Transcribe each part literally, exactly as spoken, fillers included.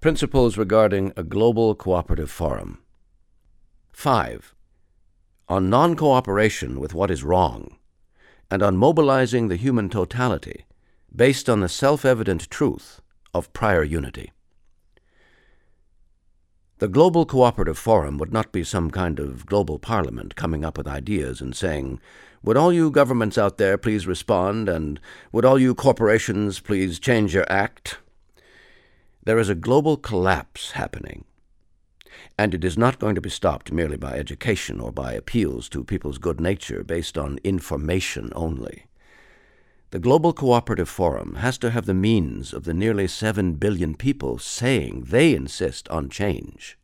Principles regarding a global cooperative forum. Five. On non-cooperation with what is wrong, and on mobilizing the human totality based on the self-evident truth of prior unity. The Global Cooperative Forum would not be some kind of global parliament coming up with ideas and saying, "Would all you governments out there please respond, and would all you corporations please change your act?" There is a global collapse happening, and it is not going to be stopped merely by education or by appeals to people's good nature based on information only. The Global Cooperative Forum has to have the means of the nearly seven billion people saying they insist on change.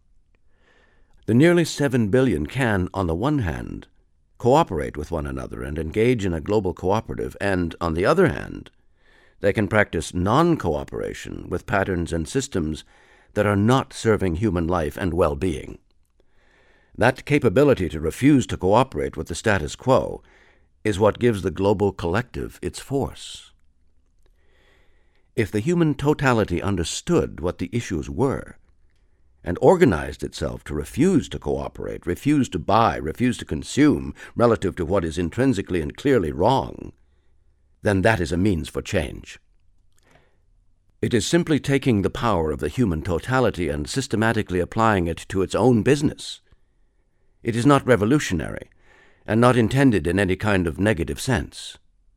The nearly seven billion can, on the one hand, cooperate with one another and engage in a global cooperative, and, on the other hand, they can practice non-cooperation with patterns and systems that are not serving human life and well-being. That capability to refuse to cooperate with the status quo is what gives the global collective its force. If the human totality understood what the issues were and organized itself to refuse to cooperate, refuse to buy, refuse to consume relative to what is intrinsically and clearly wrong, then that is a means for change. It is simply taking the power of the human totality and systematically applying it to its own business. It is not revolutionary, and not intended in any kind of negative sense.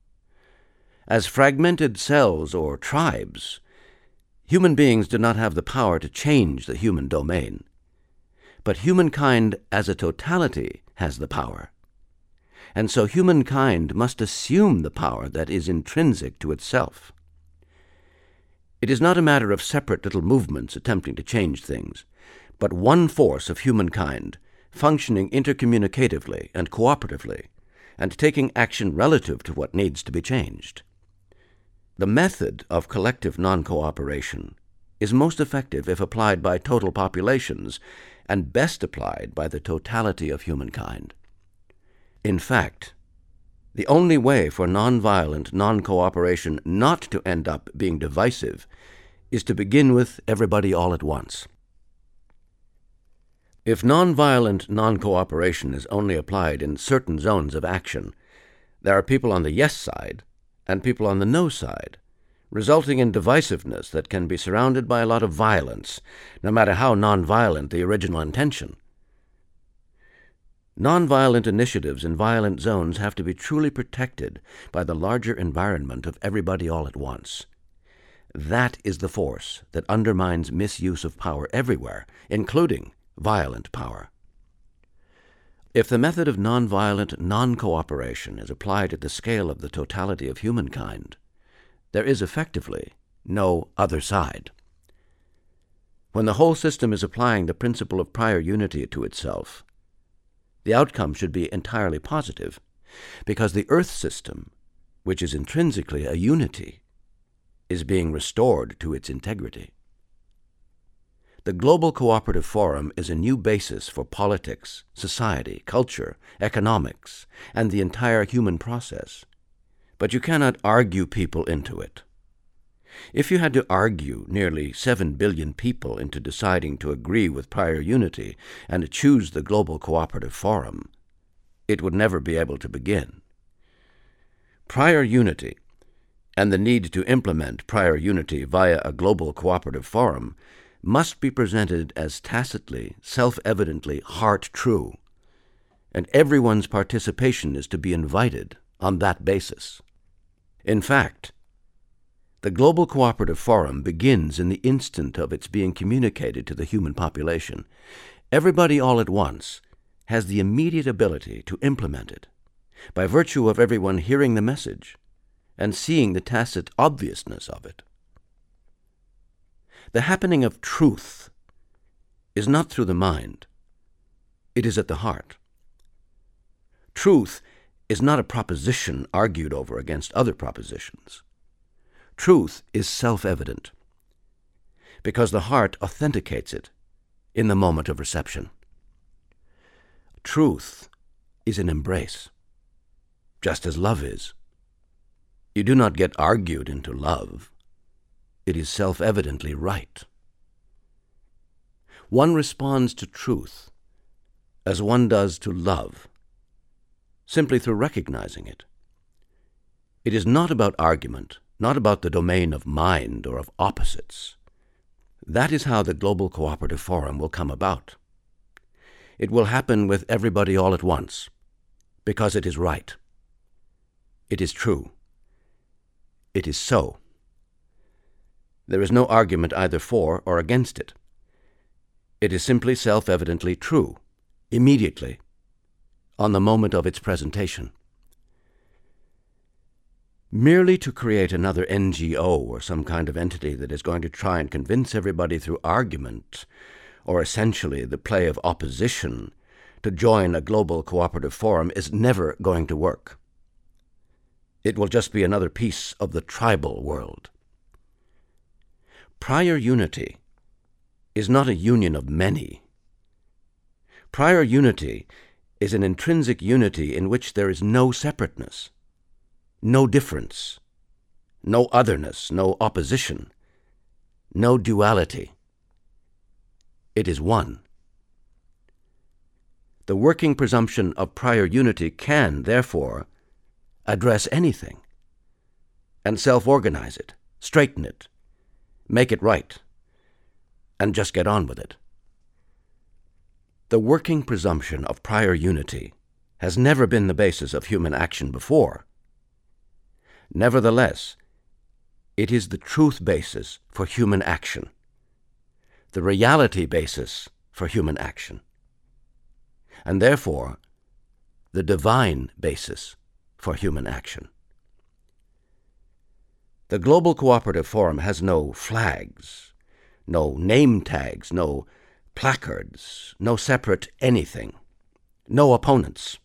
As fragmented cells or tribes, human beings do not have the power to change the human domain, but humankind as a totality has the power, and so humankind must assume the power that is intrinsic to itself. It is not a matter of separate little movements attempting to change things, but one force of humankind functioning intercommunicatively and cooperatively, and taking action relative to what needs to be changed. The method of collective non-cooperation is most effective if applied by total populations, and best applied by the totality of humankind. In fact, the only way for nonviolent non-cooperation not to end up being divisive is to begin with everybody all at once. If nonviolent non-cooperation is only applied in certain zones of action, there are people on the yes side and people on the no side, resulting in divisiveness that can be surrounded by a lot of violence, no matter how nonviolent the original intention. Nonviolent initiatives in violent zones have to be truly protected by the larger environment of everybody all at once. That is the force that undermines misuse of power everywhere, including violent power. If the method of nonviolent non-cooperation is applied at the scale of the totality of humankind, there is effectively no other side. When the whole system is applying the principle of prior unity to itself, the outcome should be entirely positive, because the Earth system, which is intrinsically a unity, is being restored to its integrity. The Global Cooperative Forum is a new basis for politics, society, culture, economics, and the entire human process. But you cannot argue people into it. If you had to argue nearly seven billion people into deciding to agree with prior unity and choose the Global Cooperative Forum, it would never be able to begin. Prior unity, and the need to implement prior unity via a Global Cooperative Forum, must be presented as tacitly, self-evidently heart-true, and everyone's participation is to be invited on that basis. In fact, the Global Cooperative Forum begins in the instant of its being communicated to the human population. Everybody all at once has the immediate ability to implement it, by virtue of everyone hearing the message and seeing the tacit obviousness of it. The happening of truth is not through the mind. It is at the heart. Truth is not a proposition argued over against other propositions. Truth is self-evident, because the heart authenticates it in the moment of reception. Truth is an embrace, just as love is. You do not get argued into love. It is self-evidently right. One responds to truth as one does to love, simply through recognizing it. It is not about argument, not about the domain of mind or of opposites. That is how the Global Cooperative Forum will come about. It will happen with everybody all at once, because it is right. It is true. It is so. There is no argument either for or against it. It is simply self-evidently true, immediately, on the moment of its presentation. Merely to create another N G O or some kind of entity that is going to try and convince everybody through argument, or essentially the play of opposition, to join a global cooperative forum is never going to work. It will just be another piece of the tribal world. Prior unity is not a union of many. Prior unity is an intrinsic unity in which there is no separateness, no difference, no otherness, no opposition, no duality. It is one. The working presumption of prior unity can, therefore, address anything and self-organize it, straighten it, make it right, and just get on with it. The working presumption of prior unity has never been the basis of human action before. Nevertheless, it is the truth basis for human action, the reality basis for human action, and therefore the divine basis for human action. The Global Cooperative Forum has no flags, no name tags, no placards, no separate anything, no opponents.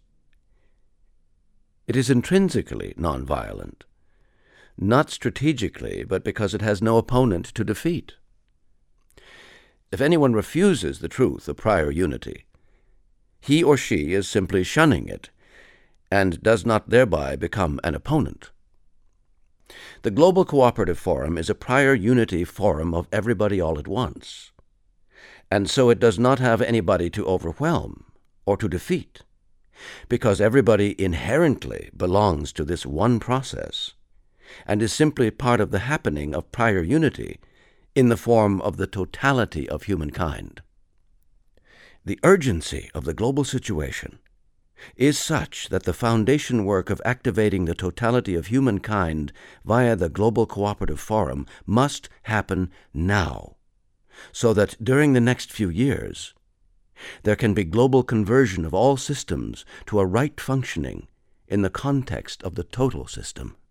It is intrinsically nonviolent, not strategically, but because it has no opponent to defeat. If anyone refuses the truth of prior unity, he or she is simply shunning it, and does not thereby become an opponent. The Global Cooperative Forum is a prior unity forum of everybody all at once, and so it does not have anybody to overwhelm or to defeat, because everybody inherently belongs to this one process, and is simply part of the happening of prior unity in the form of the totality of humankind. The urgency of the global situation is such that the foundation work of activating the totality of humankind via the Global Cooperative Forum must happen now, so that during the next few years there can be global conversion of all systems to a right functioning in the context of the total system.